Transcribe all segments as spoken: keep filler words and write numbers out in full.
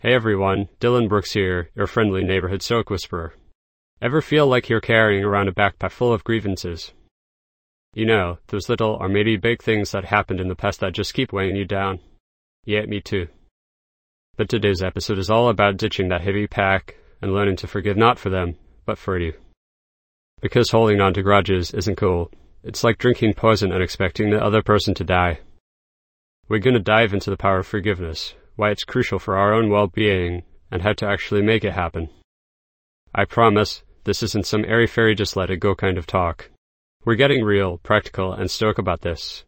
Hey everyone, Dylan Brooks here, your friendly neighborhood Stoic whisperer. Ever feel like you're carrying around a backpack full of grievances? You know, those little or maybe big things that happened in the past that just keep weighing you down. Yeah, me too. But today's episode is all about ditching that heavy pack and learning to forgive not for them, but for you. Because holding on to grudges isn't cool. It's like drinking poison and expecting the other person to die. We're going to dive into the power of forgiveness, why it's crucial for our own well-being, and how to actually make it happen. I promise, this isn't some airy-fairy just let it go kind of talk. We're getting real, practical, and stoic about this.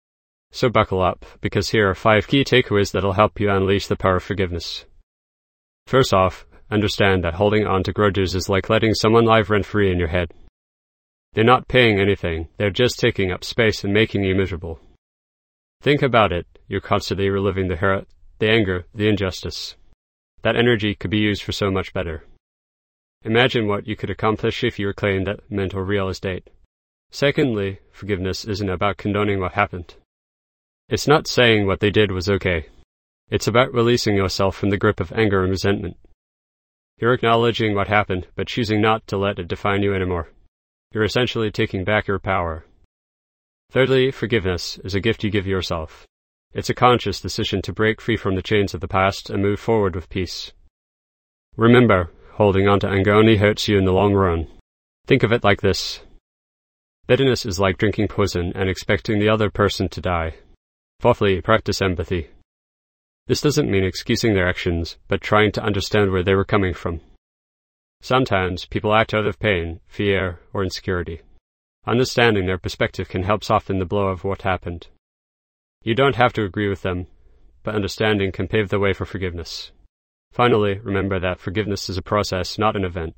So buckle up, because here are five key takeaways that'll help you unleash the power of forgiveness. First off, understand that holding on to grudges is like letting someone live rent-free in your head. They're not paying anything, they're just taking up space and making you miserable. Think about it, you're constantly reliving the hurt, the anger, the injustice. That energy could be used for so much better. Imagine what you could accomplish if you reclaimed that mental real estate. Secondly, forgiveness isn't about condoning what happened. It's not saying what they did was okay. It's about releasing yourself from the grip of anger and resentment. You're acknowledging what happened, but choosing not to let it define you anymore. You're essentially taking back your power. Thirdly, forgiveness is a gift you give yourself. It's a conscious decision to break free from the chains of the past and move forward with peace. Remember, holding on to anger only hurts you in the long run. Think of it like this. Bitterness is like drinking poison and expecting the other person to die. Fourthly, practice empathy. This doesn't mean excusing their actions, but trying to understand where they were coming from. Sometimes people act out of pain, fear, or insecurity. Understanding their perspective can help soften the blow of what happened. You don't have to agree with them, but understanding can pave the way for forgiveness. Finally, remember that forgiveness is a process, not an event.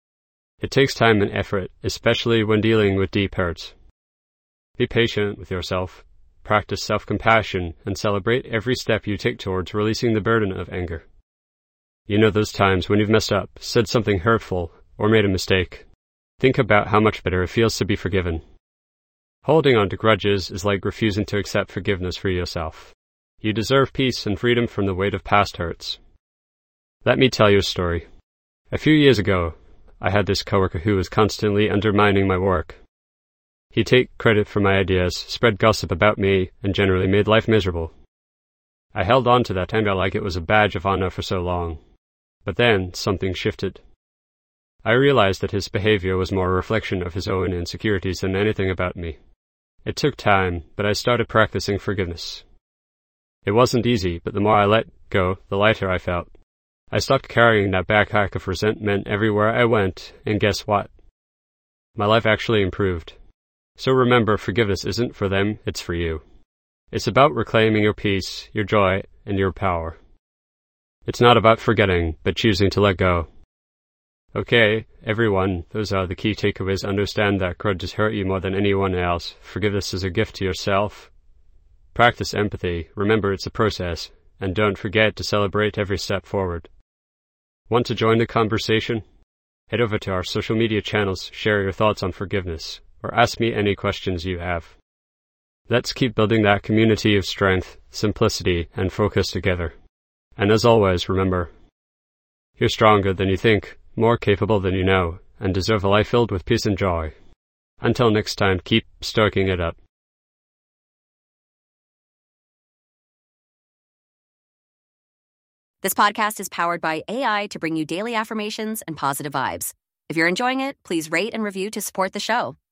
It takes time and effort, especially when dealing with deep hurts. Be patient with yourself, practice self-compassion, and celebrate every step you take towards releasing the burden of anger. You know those times when you've messed up, said something hurtful, or made a mistake. Think about how much better it feels to be forgiven. Holding on to grudges is like refusing to accept forgiveness for yourself. You deserve peace and freedom from the weight of past hurts. Let me tell you a story. A few years ago, I had this coworker who was constantly undermining my work. He'd take credit for my ideas, spread gossip about me, and generally made life miserable. I held on to that anger like it was a badge of honor for so long. But then, something shifted. I realized that his behavior was more a reflection of his own insecurities than anything about me. It took time, but I started practicing forgiveness. It wasn't easy, but the more I let go, the lighter I felt. I stopped carrying that backpack of resentment everywhere I went, and guess what? My life actually improved. So remember, forgiveness isn't for them, it's for you. It's about reclaiming your peace, your joy, and your power. It's not about forgetting, but choosing to let go. Okay, everyone, those are the key takeaways. Understand that grudges hurt you more than anyone else. Forgiveness is a gift to yourself. Practice empathy. Remember it's a process. And don't forget to celebrate every step forward. Want to join the conversation? Head over to our social media channels, share your thoughts on forgiveness, or ask me any questions you have. Let's keep building that community of strength, simplicity, and focus together. And as always, remember, you're stronger than you think, more capable than you know, and deserve a life filled with peace and joy. Until next time, keep stoking it up. This podcast is powered by A I to bring you daily affirmations and positive vibes. If you're enjoying it, please rate and review to support the show.